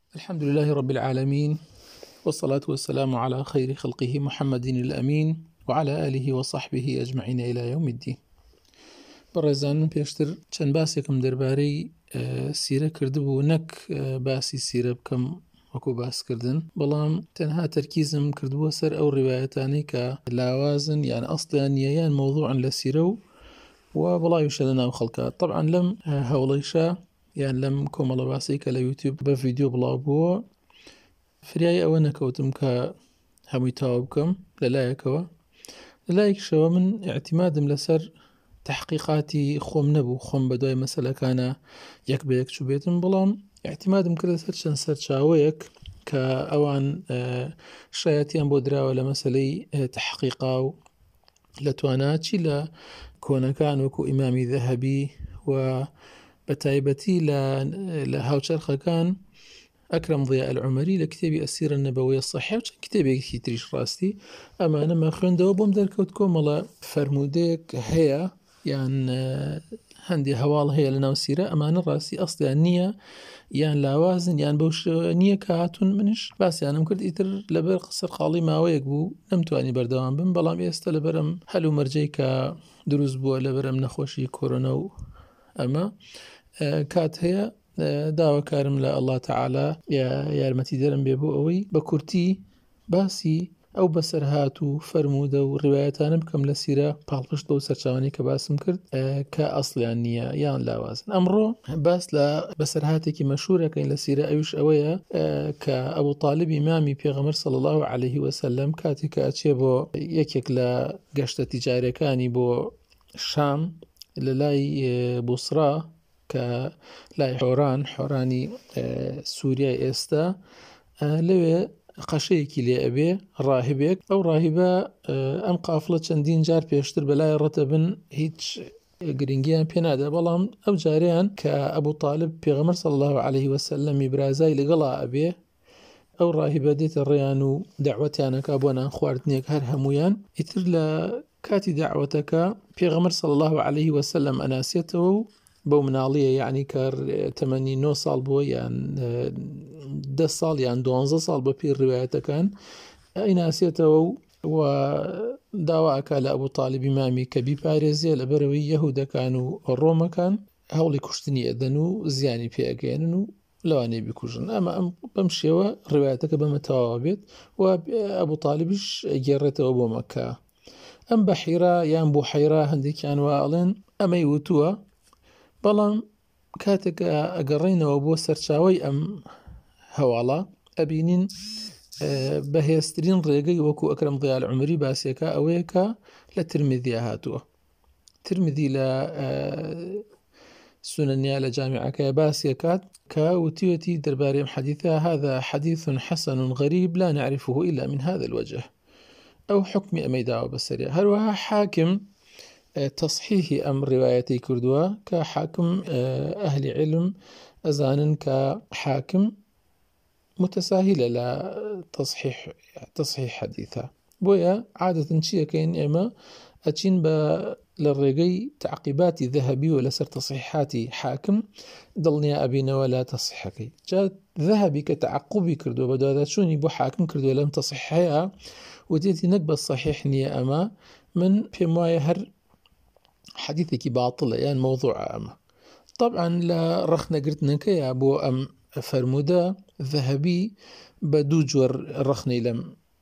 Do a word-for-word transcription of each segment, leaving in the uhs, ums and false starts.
الحمد لله رب العالمين، والصلاة والسلام على خير خلقه محمد الأمين وعلى آله وصحبه أجمعين إلى يوم الدين. بەڕێزانم پێشتر چەند باسێکم دەربارەی سیرە کردبوو، نەک باسی سیرە بکەم وەکو باسکردن، بەڵام تەنها تەرکیزم کردووە سەر ئەو ڕیوایەتانەی کە لاوازن یان ئەسڵیان نییە یان مەوضوعن لە سیرە و و بڵاویشە لە ناو خەڵکە. طبعا لەم هەوڵەیشە یان لەم کۆمەڵە باسی کە لە یوتیوب بە ڤیدیۆ بڵاو بووە فریای ئەوە نەکەوتم کە هەمووی تاوا بکەم لەلایەکەوە. لەلایەکشەوە من اعتیمادم لەسەر تحقیقاتی خۆم نەبوو، خۆم بە دوای مەسەلەکانە یەک بە یەک چوو بێتم، بەڵام اعتیمادم کرد لەسەر چەند سەرچاوەیەک کە ئەوان شایەتیان بۆ دراوە لە مەسەلەی تحقیقا و لە توانە چی لە کۆنەکان وەکو ئیمامی ذەهەبی و بە تایبەتی لە هاوچەرخەکان ئەکرەم ضیاء العومەری لە کتێبی ئەسیرە نەبەویە سەحیح و چەند کتێبێکی تریش ڕاستی ئەمانەمە خوێندەوە بۆم دەرکەوت کۆمەڵە فەرمودەیەک هەیە یان هەندێ هەواڵ هەیە لە ناو سیرە، ئەمانە ڕاستی ئەسڵیان نییە یان لاوازن یان بەو شێوە نییە کە هاتوون. منش باسییانم کرد ئیتر لەبەر سەرقاڵی ماوەیەک بوو نەمتوانی بەردەوام بم، بەڵام ئێستا لەبەرم هەل و مەرجەی کە دروست بووە لەبەرم نەخۆشی کۆرۆنە و ئەمە کات هەیە داواکارم لە ئەڵڵا تەعالا یارمەتی دەرم بێ بۆ ئەوەی بە کورتی باسی ئەو بەسەرهات و فەرمودە و ڕیوایەتانە بکەم لە سیرە پاڵپشت بەو سەرچاوانەی کە باسم کرد کە ئەسڵیان نییە یان لاوازن. ئەمڕۆ باس لە بەسەرهاتێکی مەشهورەکەین لە سیرە، ئەویش ئەوەیە کە ئەبوو تاالب ئیمامی پێغەمبەر صلی الله عەلەیه وسەلەم کاتێک کە ئەچێ بۆ یەکێک لە گەشتە تیجارەکانی بۆ شام لە لای بوسڕا کە لای حۆران حۆرانی سووریای ئێستا، لەوێ قەشەیەکی لێ ئەبێ ڕاهبێک. ئەو ڕاهبە ئەم قافڵە چەندین جار پێشتر بەلای ڕەتەبن هیچ گرنگیان پێنادا، بەڵام ئەو جاریان کە ئەبوو تاالب پێغەمبەر صلی الله عەلەیه وسەلەمی برازای لەگەڵا ئەبێ، ئەو ڕاهبە دێتە ڕێیان و دەعوەتیانەکە بۆ نان خواردنێک هەر هەمویان. ئیتر لە کاتی دەعوەتەکە پێغەمبەر صلی الله عەلەیه وسەلەم ئەناسێتەوە و بەو مناڵیە یعنی کە تەمەنی نۆ ساڵ بووە یان دە ساڵ یان دوانزە ساڵ بە پێی ڕیوایەتەکان ئەیناسێتەوە و داواکە لە ئەبوو تاالب ئیمامی کە بیپارێزیە لەبەرەوەی یەهودەکان و ڕۆمەکان هەوڵی کوشتنی ئەدەن و زیانی پێئەگەێنن و لەوانەیە بیکوژن. ئەمە ئەم بەم شێوە ڕیوایەتەکە بەمە تەواو بێت و ئەبوو تاالبیش گێڕێتەوە بۆ مەککە. ئەم بەحیرە یان بوحەیرە هەندێکیان وا ئەڵێن ئەمەی وتووە، بەڵام کاتێک ئەگەڕێنەوە بۆ سەرچاوەی ئەم هەواڵە ئەبینین بەهێزترین ڕێگەی وەکو ئەکرەم ضیاء العومەری باسیەکە ئەوەیە کە لە ترمذیە هاتووە. ترمذی لە سونەنیا لە جامعەکەی باسیەکات کە وتیوەتی دەربارەی ئەم حەدیثە هذا حەدیث حەسەن غەریب لا نعرفه إلا من هذا الوجه، ئەو حکمی ئەمەی داوە بەسەریە. هەروەها حاکم تصحیحی ئەم ڕیوایەتەی کردووە کە حاکم ئەهلی علم ئەزانن کە حاکم متەساهیلە لە تصحیح تصحیح حەدیثە، بۆیە عادەتەن چیەکەین ئێمە ئەچین بە لە ڕێگەی تعقیباتی ذەهەبی و لەسەر تصحیحاتی حاکم دڵنیا ئەبینەوە لە تصحیحەکەی. جا ذەهەبی کە تعقوبی کردووە بە دواداچوونی بۆ حاکم کردووە لەم تصحیحەیە وتێتی نەک بە صحیح نییە ئەمە، من پێم وایە هەر حەدیثێکی باتڵە یان مەوضوعە ئەمە. طبعا لە ڕەخنەگرتنەکەیە بۆ ئەم فەرمودە ذەهەبی بە دوو جۆر ڕەخنەی لەم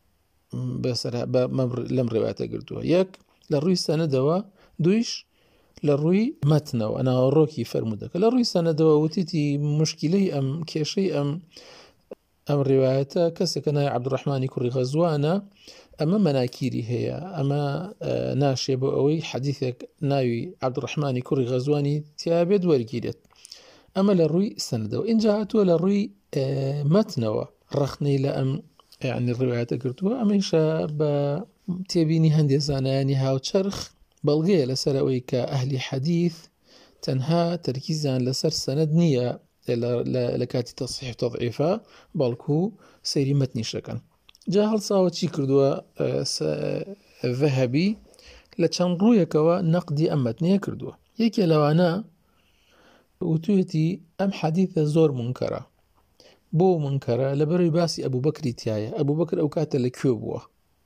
لەم ڕێواتە گرتووە، یەک لە ڕووی سەنەدەوە، دویش لە ڕووی مەتنەوە ناوەڕۆکی فەرمودەکە. لە ڕووی سەنەدەوە وتیتی مشکلەی ئەم کێشەی ئەم ئەم ڕێوایەتە کەسێکە ناوی عەبدوڕەحمانی کوڕی غەزوانە، ئەمە مەناکیری هەیە، ئەمە ناشێ بۆ ئەوەی حەدیثێک ناوی عەبدوڕەحمانی کوڕی غەزوانی تیابێت وەرگیرێت. ئەمە لە ڕووی سەنەدەوە. اینجا هاتووە لە ڕووی مەتنەوە ڕەخنەی لە ئەم یعنی ڕیوایەتە گرتووە. ئەمەیشە بە تێبینی هەندێک زانایانی هاوچەرخ بەڵگەیە لەسەر ئەوەی کە ئەهلی حەدیث تەنها تەرکیزیان لەسەر سەنەد نییە لە کاتی تەصحیح و تەضعیفە، بەڵکو سەیری مەتنیشەکەن. جا هەڵساوە چی کردووە ذەهەبی لە چەند ڕوویەکەوە نەقدی ئەم مەتنەیە کردووە. یەکێ لەوانە وتوێتی ئەم حەدیثە زۆر منکەرە، بۆ منکەرە لەبەرەوەی باسی ئەبوو بەکری تایە. ئەبوو بەکر ئەو کاتە لەکوێ بووە،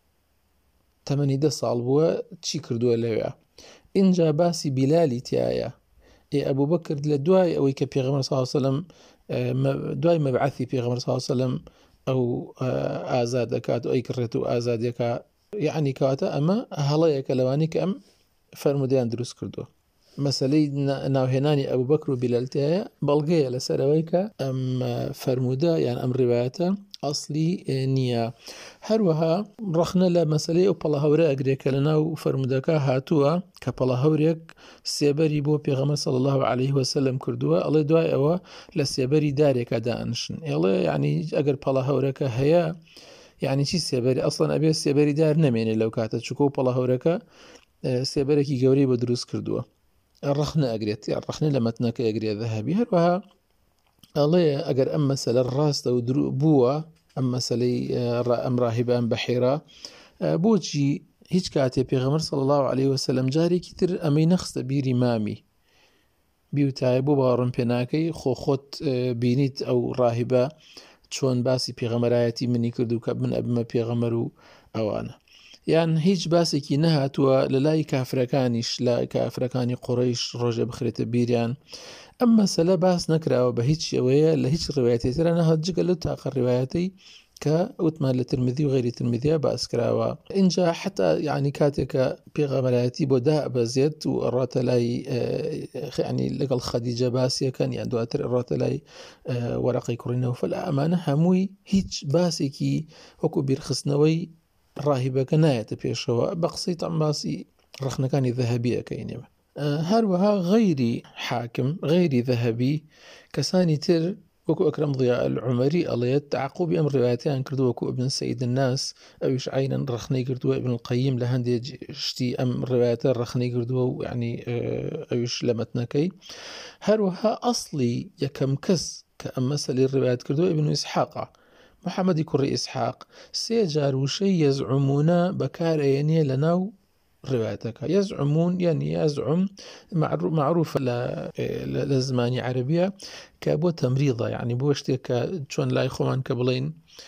تەمەنی دە ساڵ بووە، چی کردووە لەوێ. اینجا باسی بیلالی تایە. ئێ ئەبوو بەکر لە دوای ئەوەی کە پێغەمبەر صلی الله علیه وسلم دوای مەبعەثی پێغەمبەر صلی الله علیه وسلم ئەو ئازاد دەکات و ئەی کڕێت و ئازادیەکە، یعنی کەواتە ئەمە هەڵەیەکە لەوانی کە ئەم فەرمودەیان دروست کردووە. مەسەلەی ناوهێنانی ئەبوو بەکر و بیلال تایە بەڵگەیە لەسەرەوەی کە ئەم فەرمودە یان ئەم ڕیوایەتە ئەسلی نییە. هەروەها ڕەخنە لە مەسەلەی ئەو پەڵە هەورە ئەگرێت کە لە ناو فەرمودەکە هاتووە کە پەڵە هەورێک سێبەری بۆ پێغەمبەر صلی الله علیه وسلم کردووە، ئەڵێ دوای ئەوە لە سێبەری دارێکە دائنشن. ئێڵێ یعنی ئەگەر پەڵە هەورەکە هەیە یعنی چی سێبەری؟ ئەسڵەن ئەبێ سێبەری دار نەمێنێ لەو کاتە، چووکە و پەڵە هەورەکە سێبەرێکی گەورەی بۆ دروست کردووە. ڕەخنە ئەگرێت، ڕەخنە لە مەتنەکە ئەگرێت ذەهەبی. هەروەها ئەڵێ ئەگەر ئەم مەسەلە ڕاستە و بووە، ئەم مەسەلەی ئەم ڕاهیبان بە حیرا، بۆچی هیچ کاتێ پێغەمبەر صلی الله علیه وسلم جارێکی تر ئەمەی نەخستە بیری مامی بیوتایە بۆ باوەڕم پێ ناکەی خۆ خۆت بینیت ئەو ڕاهیبە چۆن باسی پێغەمبەرایەتی منی کرد و کە من ئەبمە پێغەمبەر و ئەوانە. یان هیچ باسێکی نەهاتووە لە لای کافرەکانیش، لە کافرەکانی قوڕەیش ڕۆژێ بخرێتە بیریان. ئەم مەسەلە باس نەکراوە بە هیچ شێوەیە لە هیچ ڕوایەتێک ترە نەهات جگە لەو تاقە ڕوایەتەی کە وتمان لە ترمذی و غەیری ترمذیە باس کراوە. اینجا حتا یعنی کاتێکە پێغەمبەرایەتی بۆ دابەزێت و ئەڕاتە لای یعنی لەگەڵ خەدیجە باسیەکەن یان دواتر ئەڕاتە لای وەرەقەی کوڕی نەوفەل، ئەمانە هەمووی هیچ باسێکی وەکو بیرخستنەوەی ڕاهیبەکە نایەتە پێشەوە، بە قسەی تەم باسی ڕەخنەکانی ذەهەبیەکەینەوە. هەروەها غەیری حاکم، غەیری ذەهەبی، کەسانی تر وەکو ئەکرەم ضیاء العومەری ئەڵێت تعقوبی ئەم ڕوایەتیان کردو، وەکو ئیبن سەید الناس ئەویش عینەن ڕەخنەی کردووە، ئیبن القەییم لە هەندێک شتی ئەم ڕوایەتە ڕەخنەی کردووە و یعنی ئەویش لە مەتنەکەی. هەروەها ئەسڵی یەکەم کەس کە ئەم مەسەلەی ڕوایەت کردووە ئیبن ئیسحاقە، محەممەدی کوڕی ئیسحاق. سێ جار وشەی یەزعومونە بەکارەیەنێ لە ناو ڕوایەتەکە. یەزعومون یعنی یەزعوم معروفە لە زمانی عەرەبیە کە بۆ تەمریضە، یعنی بۆ شتێک کە چۆن لای خۆمان کە بڵێن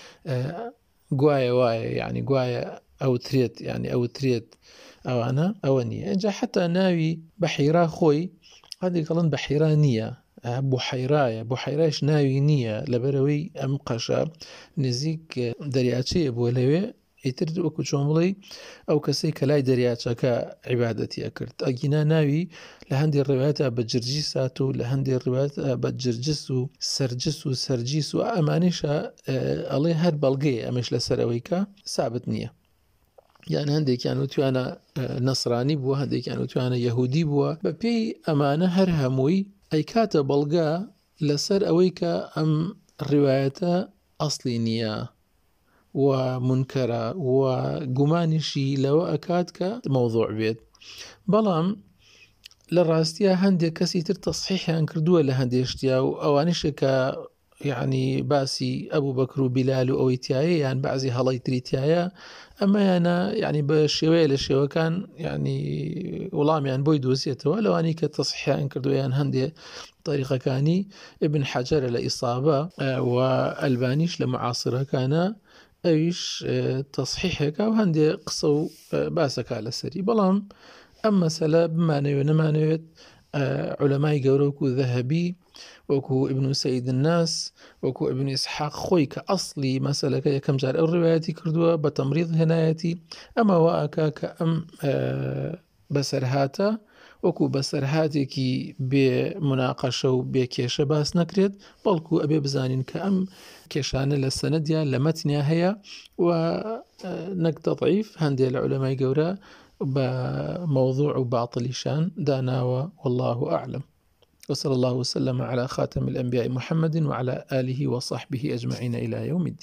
گوایە وایە، یعنی گوایە ئەوترێت، یعنی ئەوترێت، ئەوانە ئەوە نییە. اینجا حتا ناوی بەحیرا خۆی هەندێک دەڵێن بەحیرا نییە، بوحەیرایە، بوحەیرایش ناوی نییە لەبەرەوەی ئەم قەشە نزیک دەریاچەیە بووە لەوێ، ئیتر وەکو چۆن بڵێ ئەو کەسەی کە لای دەریاچەکە عیبادەتیە کرد. ئەگینا ناوی لە هەندێک ڕوایەتە بە جرجیس هات و لە هەندێک ڕوایەت بە جرجس و سەرجس و سەرجیس و ئەمانیشە ئەڵێ هەر بەڵگەیە ئەمەش لەسەرەوەی کە سابت نییە. یان هەندێکیان وتوانە نەسرانی بووە، هەندێکیان وتوانە یەهودی بووە. بە پێی ئەمانە هەر هەمووی ئەی کاتە بەڵگە لەسەر ئەوەی کە ئەم ڕوایەتە ئەسڵی نییە و منکەرە و گومانیشی لەوە ئەکات کە مەوضوع بێت. بەڵام لە ڕاستیە هەندێک کەسی تر تەصحیحیان کردووە لە هەندێک شتیا و ئەوانیشە کە یعنی باسی ئەبوو بەکر و بیلال و ئەوەی تایە یان بەعزی هەڵەی تری تایە، ئەمەیانە یعنی بە شێوەیە لە شێوەکان یعنی وەڵامیان بۆی دۆزیێتەوە لەوانی کە تەصحیحیان کردووە یان هەندێ طریقەکانی. ئیبن حەجەرە لە ئیسابە و ئەلبانیش لە معاسرەکانە ئەویش تەصحیحێکە و هەندێ قسە و باسەکە لەسەری. بەڵام ئەم مەسەلە بمانەوێت نەمانەوێت عولەمای گەورە وەکو ذەهەبی، وەکو ئیبن سەید الناس، وەکو ئیبن ئیسحاق خۆی کە ئەسڵی مەسەلەکە یەکەم جار ئەو ڕوایەتی کردووە بە تەمریض هێنایەتی، ئەمەوە ئەکا کە ئەم بەسەرهاتە وەکو بەسەرهاتێکی بێ مناقەشە و بێ کێشە باس نەکرێت، بەڵکو ئەبێ بزانین کە ئەم کێشانە لە سەنەدیا لە مەتنیا هەیە و نەکتە ضەعیف هەندێک لە عولەمای گەورە بە موضوع و باطلیشان داناوە. والله أعلم، وصلى الله وسلم على خاتم الأنبياء محمد وعلى آله وصحبه أجمعين إلى يوم الدين.